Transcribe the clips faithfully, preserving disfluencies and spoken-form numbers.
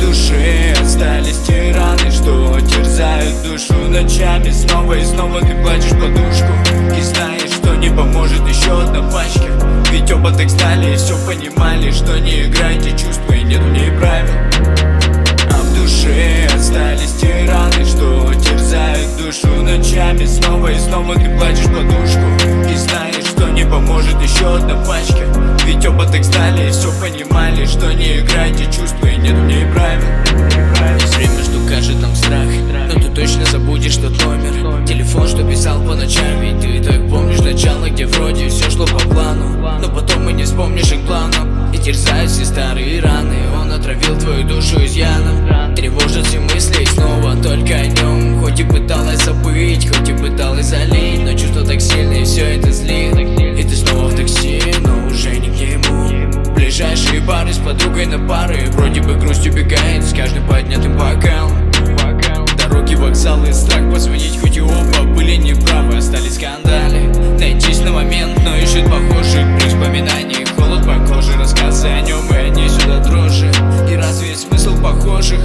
душе остались те раны, что терзают душу ночами. Снова и снова ты плачешь подушку и знаешь, что не поможет еще одна пачка. Ведь оба так знали и все понимали, что не играйте чувства и нет в ней правил. А в душе остались те раны, что терзают душу ночами. Снова и снова ты плачешь подушку и знаешь, что не поможет еще одна пачка. Ведь оба так знали и все понимали, что не играйте чувства и нет в ней правил. Есть время, что кажет нам страх, но ты точно забудешь тот номер. Телефон, что писал по ночам, ведь ты так помнишь начало, где вроде все шло по плану. Но потом и не вспомнишь их планом, и терзают все старые раны. Он отравил твою душу изъяном, тревожат все мысли и снова только о нем. Хоть и пыталась забыть, хоть и пыталась залить, но чувство так сильно и все это злит. И ты снова в такси, но уже не к нему. Ближайшие пары с подругой на пары, вроде бы грусть убегает с каждым поднятым бокалом. Дороги, вокзалы, страх позвонить, хоть и оба были неправы, остались скандали. Найтись на момент, но ищет похожих при вспоминании. Холод по коже, рассказы о нем и они сюда дрожи. И разве есть смысл похожих?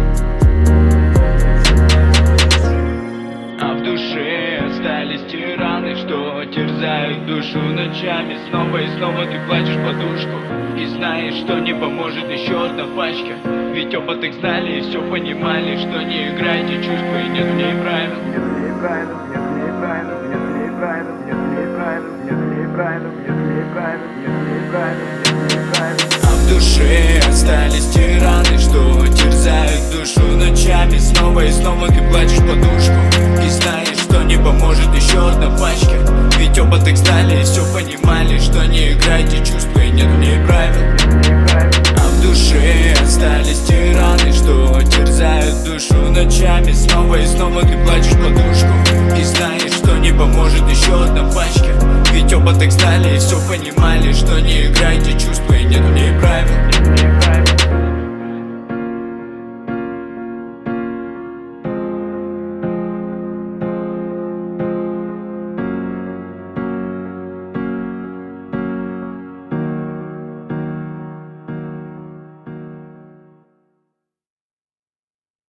А в душе остались те раны, что терзают душу ночами. Снова и снова ты плачешь подушку и знаешь, что не поможет еще одна пачка. Ведь оба так знали и все понимали, что не играйте чувства и нет в ней правил. Нет в ней правил, нет в ней правил, нет в ней правил, нет в ней правил, нет в ней правил, нет в ней правил, нет в ней правил, нет в ней правил. А в душе остались те раны, что терзают душу ночами. Снова и снова ты плачешь подушку и знаешь, что не поможет еще одна пачка. Ведь оба так знали и все понимали, что не играйте чувства и нет в ней правил. А в душе остались те раны, что терзают душу ночами. Снова и снова ты плачешь подушку и знаешь, что не поможет еще одна пачка. Ведь оба так знали и все понимали, что не играйте чувства и нет в ней правил.